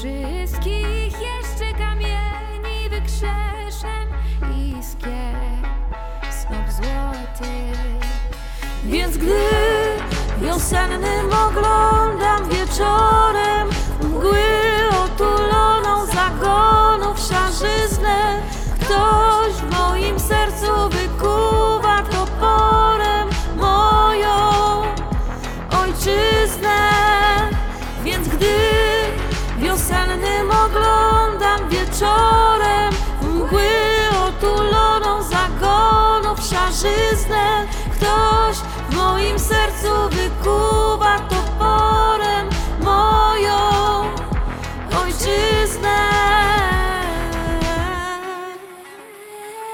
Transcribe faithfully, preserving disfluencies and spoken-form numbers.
wszystkich jeszcze kamieni wykrzeszem iskier snop złoty. Więc gdy wiosennym oglądam wieczorem mgły otuloną zagonów szarzyznę, ktoś w moim sercu wykuwa toporem moją ojczyznę. Więc gdy wiosennym oglądam wieczorem mgły otuloną zagonów szarzyznę, ktoś w moim sercu wykuwa to